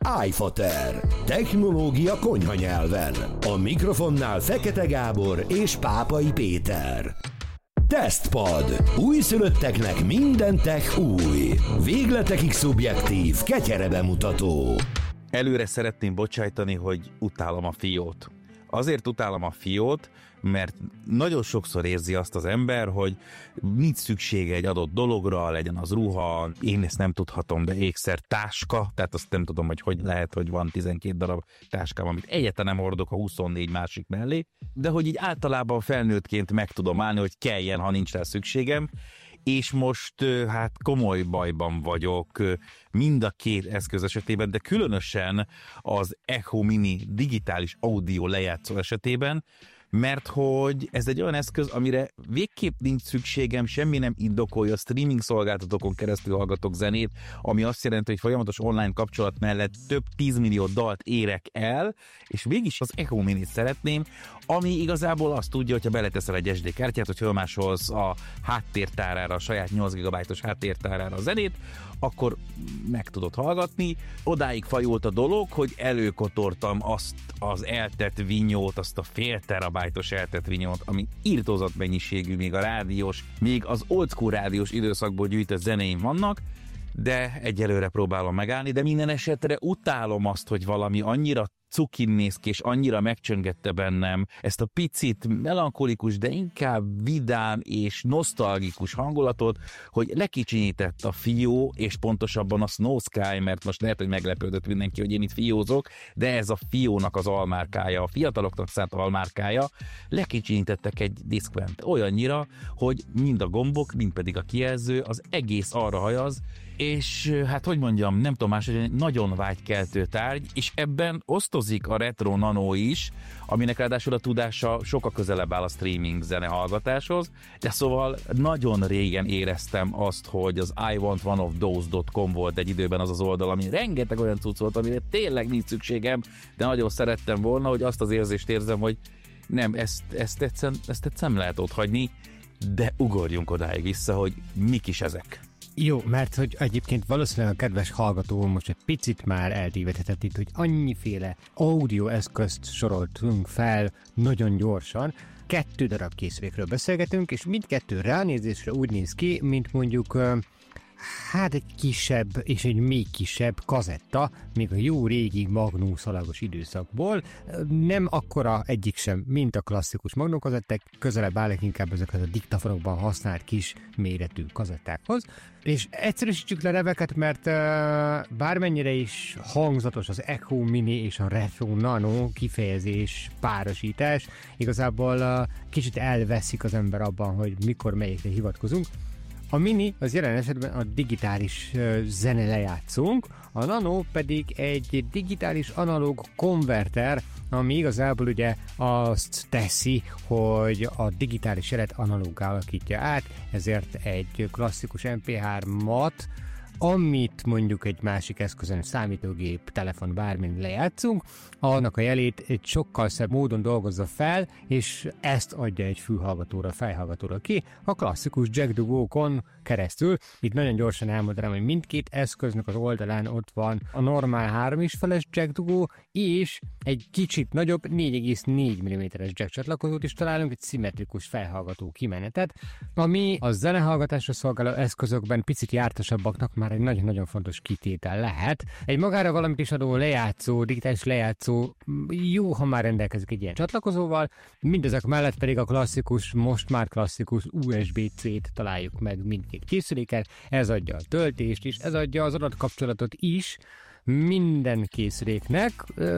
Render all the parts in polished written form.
iFater. Technológia konyha nyelven. A mikrofonnál Fekete Gábor és Pápai Péter. Tesztpad. Újszülötteknek minden tech új. Végletekig szubjektív, ketyere bemutató. Előre szeretném bocsájtani, hogy utálom a fiót. Azért utálom a fiót, mert nagyon sokszor érzi azt az ember, hogy nincs szüksége egy adott dologra, legyen az ruha, én ezt nem tudhatom, de ékszer, táska, tehát azt nem tudom, hogy lehet, hogy van 12 darab táskám, amit egyáltalán nem hordok a 24 másik mellé, de hogy így általában felnőttként meg tudom állni, hogy kelljen, ha nincs rá szükségem, és most hát komoly bajban vagyok mind a két eszköz esetében, de különösen az Echo Mini digitális audio lejátszó esetében, mert hogy ez egy olyan eszköz, amire végképp nincs szükségem, semmi nem indokolja, streaming szolgáltatókon keresztül hallgatok zenét, ami azt jelenti, hogy folyamatos online kapcsolat mellett több 10 millió dalt érek el, és mégis az Echo Minit szeretném, ami igazából azt tudja, hogyha beleteszel egy SD kártyát, hogy fölmásolsz a háttértárára, a saját 8 GB-os háttértárára a zenét, akkor meg tudod hallgatni. Odáig fajult a dolog, hogy előkotortam azt az eltett vinyót, azt a fél terabájtos eltett vinyót, ami irtózott mennyiségű, még a rádiós, még az old school rádiós időszakból gyűjtött zenéim vannak, de egyelőre próbálom megállni, de minden esetre utálom azt, hogy valami annyira cukin néz ki, és annyira megcsöngette bennem ezt a picit melankolikus, de inkább vidám és nosztalgikus hangulatot, hogy lekicsinyített a fió, és pontosabban a Snow Sky, mert most lehet, hogy meglepődött mindenki, hogy én itt fiózok, de ez a fiónak az almárkája, a fiataloknak szánt almárkája, lekicsinyítettek egy diszkvent olyannyira, hogy mind a gombok, mind pedig a kijelző, az egész arra hajaz, és hát hogy mondjam, nem tudom más, hogy egy nagyon vágykeltő tárgy, és ebben osztozik a Retro Nano is, aminek ráadásul a tudása sokkal közelebb áll a streaming zene hallgatáshoz, de szóval nagyon régen éreztem azt, hogy az iwantoneofthose.com volt egy időben az az oldal, ami rengeteg olyan cucc volt, amire tényleg nincs szükségem, de nagyon szerettem volna, hogy azt az érzést érzem, hogy nem, ezt egyszerűen lehet otthagyni, de ugorjunk odáig vissza, hogy mik is ezek. Jó, mert hogy egyébként valószínűleg a kedves hallgató most egy picit már eltévedhetett itt, hogy annyiféle audio eszközt soroltunk fel nagyon gyorsan. 2 darab készülékről beszélgetünk, és mindkettő ránézésre úgy néz ki, mint mondjuk hát egy kisebb és egy még kisebb kazetta, még a jó régi Magnum szalagos időszakból. Nem akkora egyik sem, mint a klasszikus Magnum kazettek, közelebb állnak inkább ezekhez a diktafonokban használt kis méretű kazettákhoz. És egyszerűsítsük le neveket, mert bármennyire is hangzatos az Echo Mini és a Retro Nano kifejezés párosítás, igazából kicsit elveszik az ember abban, hogy mikor melyikre hivatkozunk. A Mini az jelen esetben a digitális zene lejátszónk, a Nano pedig egy digitális analóg konverter, ami igazából ugye azt teszi, hogy a digitális jelet analóggá alakítja át, ezért egy klasszikus MP3-at, amit mondjuk egy másik eszközön, számítógép, telefon, bármin lejátszunk, annak a jelét egy sokkal szebb módon dolgozza fel, és ezt adja egy fülhallgatóra, fejhallgatóra ki, a klasszikus jack to go-kon keresztül. Itt nagyon gyorsan elmondanám, hogy mindkét eszköznek az oldalán ott van a normál 3,5-es jack to go, és egy kicsit nagyobb 4,4 mm-es jack csatlakozót is találunk, egy szimmetrikus fejhallgató kimenetet, ami a zenehallgatásra szolgáló eszközökben picit jártasabbaknak már egy nagyon-nagyon fontos kitétel lehet. Egy magára valamit is adó lejátszó, digitális lejátszó jó, ha már rendelkezik egy ilyen csatlakozóval, mindezek mellett pedig a klasszikus, most már klasszikus USB-C-t találjuk meg mindkét készüléken, ez adja a töltést is, ez adja az adatkapcsolatot is, minden készüléknek.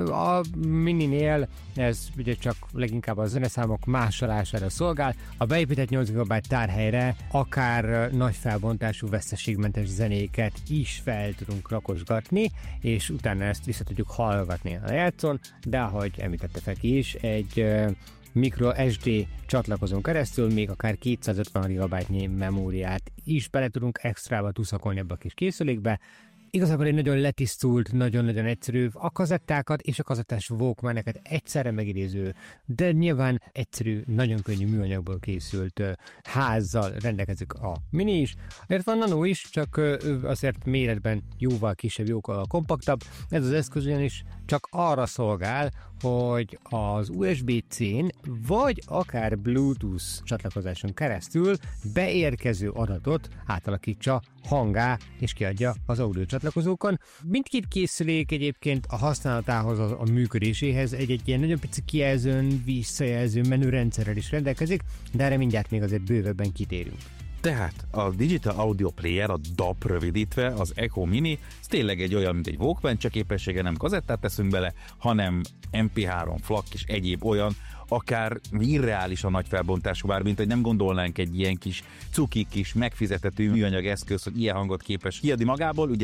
A Mininél ez ugye csak leginkább a zeneszámok másolására szolgál, a beépített 8 GB tárhelyre akár nagy felbontású veszteségmentes zenéket is fel tudunk rakosgatni, és utána ezt vissza tudjuk hallgatni a lejátszón, de ahogy említette Feki is, egy micro SD csatlakozón keresztül még akár 250 GB memóriát is bele tudunk extrába tuszakolni ebbe a kis készülékbe, Igazából egy nagyon letisztult, nagyon-nagyon egyszerű, a kazettákat és a kazettás Walkman-eket egyszerre megidéző, de nyilván egyszerű, nagyon könnyű műanyagból készült házzal rendelkezik a Mini is. Ezért van Nano is, csak azért méretben jóval kisebb, jóval kompaktabb. Ez az eszköz ugyanis csak arra szolgál, hogy az USB-C-n vagy akár Bluetooth csatlakozáson keresztül beérkező adatot átalakítsa hangá és kiadja az audio csatlakozókon. Mindkét készülék egyébként a használatához, a működéséhez egy ilyen nagyon pici kijelzőn, visszajelző menürendszerrel is rendelkezik, de erre mindjárt még azért bővebben kitérünk. Tehát a Digital Audio Player, a DAP rövidítve, az Echo Mini, ez tényleg egy olyan, mint egy Walkman, csak képessége nem kazettát teszünk bele, hanem MP3, FLAC és egyéb olyan, akár irreálisan nagy felbontású, bármint, hogy nem gondolnánk egy ilyen kis cuki kis megfizethető műanyag eszköz, hogy ilyen hangot képes kiadni magából. Ugye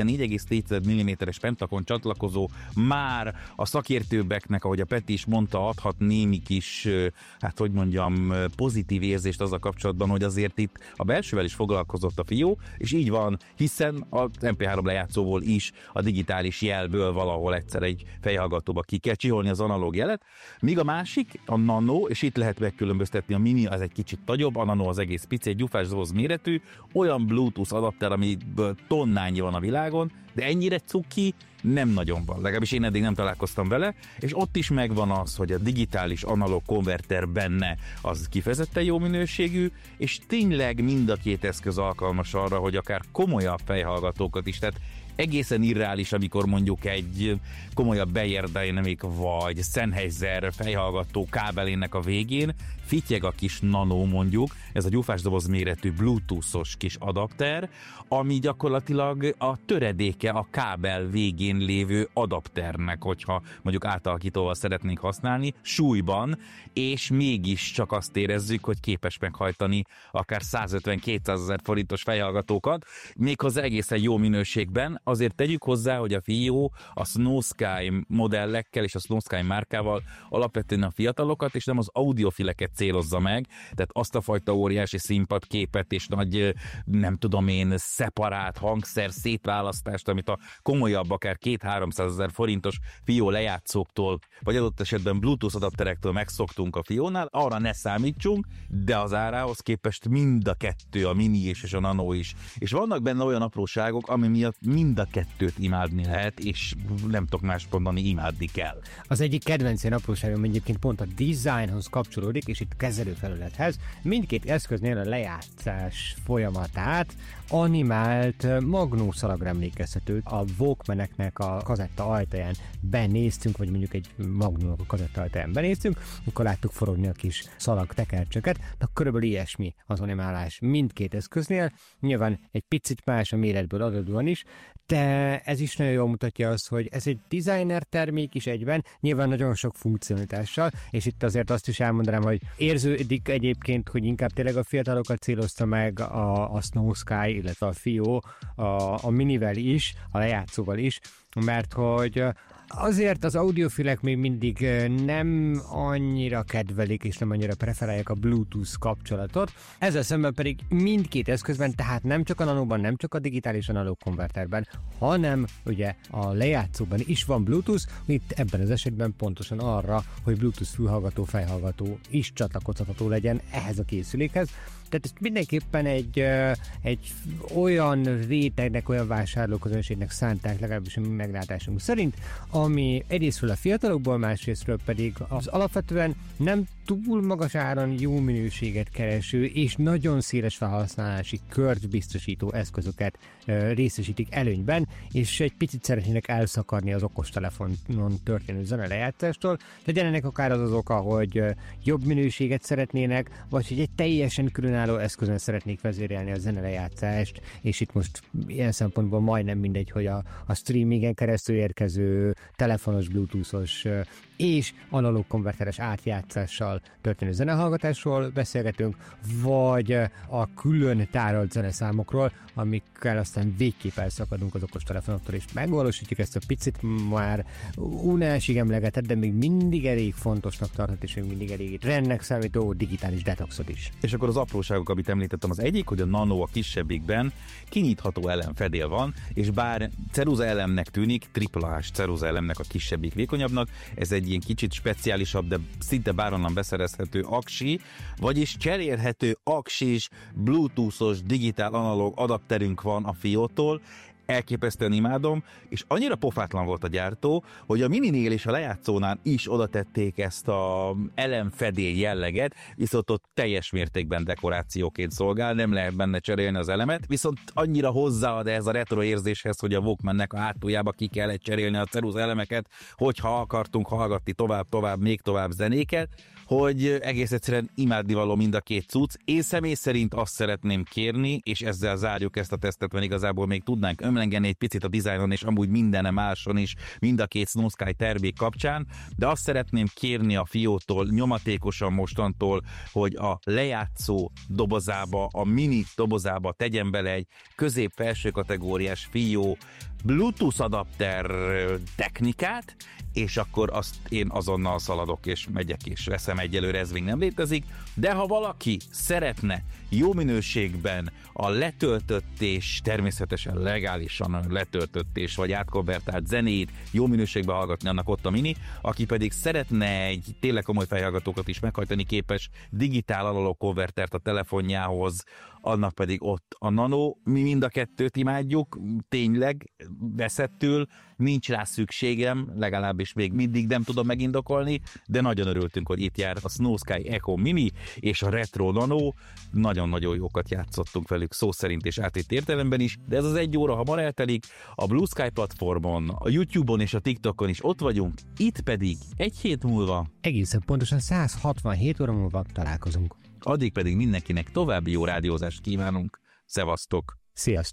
4,4 mm-es Pentagon csatlakozó már a szakértőbbeknek, ahogy a Peti is mondta, adhat némi kis, hát hogy mondjam, pozitív érzést azzal kapcsolatban, hogy azért itt a belsővel is foglalkozott a fió, és így van, hiszen az MP3 lejátszóból is a digitális jelből valahol egyszer egy fejhallgatóba ki kell csiholni az analóg jelet, míg a másik, a Nano, és itt lehet megkülönböztetni, a Mini az egy kicsit nagyobb, a Nano az egész pici, egy gyufás doboz méretű, olyan Bluetooth adapter, amiből tonnányi van a világon, de ennyire cuki nem nagyon van, legalábbis én eddig nem találkoztam vele, és ott is megvan az, hogy a digitális analóg konverter benne az kifejezetten jó minőségű, és tényleg mind a két eszköz alkalmas arra, hogy akár komolyabb fejhallgatókat is, tehát egészen irreális, amikor mondjuk egy komolyabb Beyer Dynamic vagy Sennheiser fejhallgató kábelének a végén fittyeg a kis Nano mondjuk, ez a gyufásdoboz méretű bluetoothos kis adapter, ami gyakorlatilag a töredéke a kábel végén lévő adapternek, hogyha mondjuk átalakítóval szeretnénk használni, súlyban, és mégis csak azt érezzük, hogy képes meghajtani akár 150-200 ezer forintos fejhallgatókat, méghozzá egészen jó minőségben. Azért tegyük hozzá, hogy a fió a Snow Sky modellekkel és a Snow Sky márkával alapvetően a fiatalokat és nem az audiofileket célozza meg, tehát azt a fajta óriási színpadképet és nagy, nem tudom én, szeparát hangszer szétválasztást, amit a komolyabb, akár 200-300 ezer forintos fió lejátszóktól, vagy adott esetben Bluetooth adapterektől megszoktunk a fiónál, arra ne számítsunk, de az árához képest mind a kettő, a Mini és a Nano is. És vannak benne olyan apróságok, ami miatt mind a kettőt imádni lehet, és nem tudok más mondani, imádni kell. Az egyik kedvenc ilyen apróságom egyébként pont a designhoz kapcsolódik, és itt kezelőfelülethez. Mindkét eszköznél a lejátszás folyamatát animált magnószalagra emlékeztető. A Walkmaneknek a kazetta ajtaján benéztünk, vagy mondjuk egy magnónak a kazetta ajtaján benéztünk, akkor láttuk forogni a kis szalag tekercsöket, de körülbelül ilyesmi az animálás mindkét eszköznél. Nyilván egy picit más a méretből adódóan is, de ez is nagyon jól mutatja azt, hogy ez egy designer termék is egyben, nyilván nagyon sok funkcionalitással, és itt azért azt is elmondanám, hogy érződik egyébként, hogy inkább tényleg a fiatalokat célozta meg a Snow Sky, illetve a fió a Minivel is, a lejátszóval is, mert hogy azért az audiofilek még mindig nem annyira kedvelik és nem annyira preferálják a Bluetooth kapcsolatot. Ezzel szemben pedig mindkét eszközben, tehát nem csak a Nanoban, nem csak a digitális analóg konverterben, hanem ugye a lejátszóban is van Bluetooth, itt ebben az esetben pontosan arra, hogy Bluetooth fülhallgató, fejhallgató is csatlakozható legyen ehhez a készülékhez. Tehát ezt mindenképpen egy olyan rétegnek, olyan vásárlóközönségnek szánták, legalábbis a mi meglátásunk szerint, ami egyrésztről a fiatalokból, másrésztről pedig az alapvetően nem túl magas áron jó minőséget kereső és nagyon széles felhasználási kört biztosító eszközöket részesítik előnyben, és egy picit szeretnének elszakadni az okostelefonon történő zenelejátszástól. Legyen ennek akár az oka, hogy jobb minőséget szeretnének, vagy hogy egy teljesen különálló eszközön szeretnék vezérelni a zenelejátszást, és itt most ilyen szempontból majdnem mindegy, hogy a streamingen keresztül érkező telefonos, bluetoothos és analóg konverteres átjátszással történő zenehallgatásról beszélgetünk, vagy a külön tárolt zeneszámokról, amikkel aztán végképp elszakadunk az okostelefonoktól, és megvalósítjuk ezt a picit már unásig emlegetett, de még mindig elég fontosnak tartott, és még mindig elég rendnek számító digitális detoxot is. És akkor az apróságok, amit említettem, az egyik, hogy a Nano a kisebbikben kinyitható elemfedél van, és bár ceruza elemnek tűnik, AAA-s ceruza elemnek a kisebbik vékonyabbnak, ez egy ilyen kicsit speciálisabb, de szinte bárhonnan beszerezhető aksi, vagyis cserélhető aksis, bluetoothos, digitál analóg adapterünk van a Fiótól. Elképesztően imádom, és annyira pofátlan volt a gyártó, hogy a mininél és a lejátszónál is oda tették ezt a elemfedél jelleget, viszont ott teljes mértékben dekorációként szolgál, nem lehet benne cserélni az elemet, viszont annyira hozzáad ez a retro érzéshez, hogy a Walkmannek a hátuljába ki kellett cserélni a ceruza elemeket, hogyha akartunk hallgatni tovább, még tovább zenéket, hogy egész egyszerűen imádnivaló mind a két cucc. Én személy szerint azt szeretném kérni, és ezzel zárjuk ezt a tesztet, mert igazából még tudnánk ömlengeni egy picit a dizájnon, és amúgy mindene máson is, mind a két Snow Sky termék kapcsán, de azt szeretném kérni a Fiótól nyomatékosan mostantól, hogy a lejátszó dobozába, a mini dobozába tegyen bele egy közép-felső kategóriás Fió Bluetooth adapter technikát, és akkor azt én azonnal szaladok, és megyek, és veszem, egyelőre ez még nem létezik, de ha valaki szeretne jó minőségben a letöltött és természetesen legálisan letöltött és vagy átkonvertált zenét jó minőségben hallgatni, annak ott a mini, aki pedig szeretne egy tényleg komoly fejhallgatókat is meghajtani képes digitál analóg konvertert a telefonjához, annak pedig ott a Nano. Mi mind a kettőt imádjuk, tényleg veszettül, nincs rá szükségem, legalábbis még mindig nem tudom megindokolni, de nagyon örültünk, hogy itt jár a Snow Sky Echo Mini és a Retro Nano. Nagyon-nagyon jókat játszottunk velük szó szerint és átvitt értelemben is, de ez az 1 óra hamar eltelik, a Blue Sky platformon, a YouTube-on és a TikTokon is ott vagyunk, itt pedig egy hét múlva, egészen pontosan 167 óra múlva találkozunk. addig pedig mindenkinek további jó rádiózást kívánunk. Szevasztok! Sziasztok!